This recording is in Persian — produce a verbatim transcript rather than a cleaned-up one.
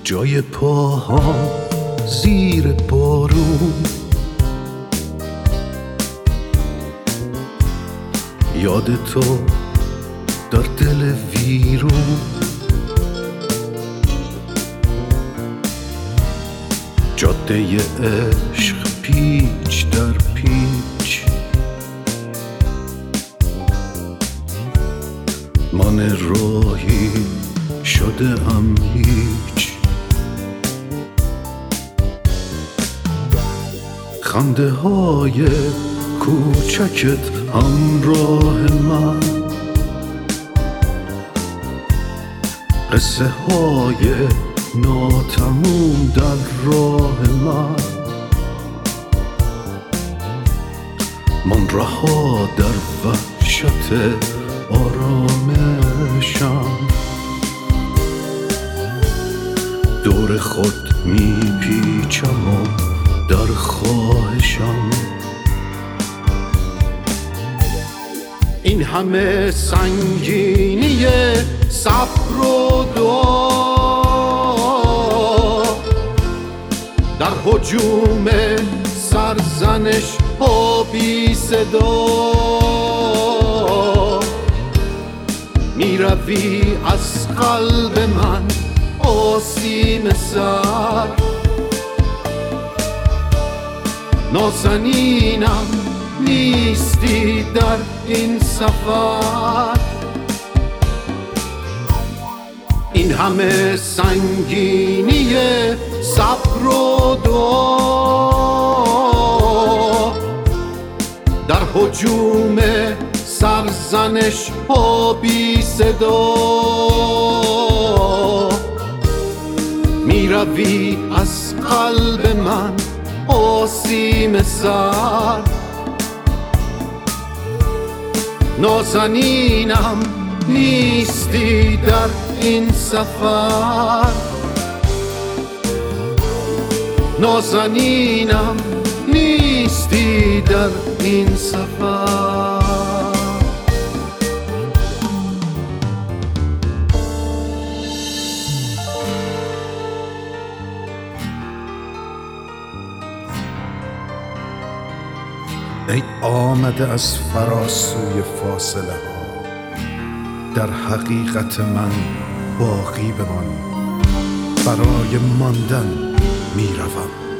جای پاها زیر بارون، یاد تو در دل ویرون، جاده عشق پیچ در پیچ، من راهی شده ام هیچ. خنده های کوچکت همراه من، قصه های ناتموم در راه من، من رها در وحشت آرامشم، دور خود میپیچم و در خواهشم. این همه سنگینی صبر و دعا در هجوم سرزنش ها بی صدا، میروی از قلب من آسیم سر، نازنینم نیستی در این سفر. این همه سنگینی صبر و دعا در هجوم سرزنش ها بی صدا، میروی از قلب من آسیم سر، نازنینم نیستی در این سفر، نازنینم نیستی در این سفر. ای آمده از فراسوی فاصله ها، در حقیقت من باقی بمان، برای ماندن می روم.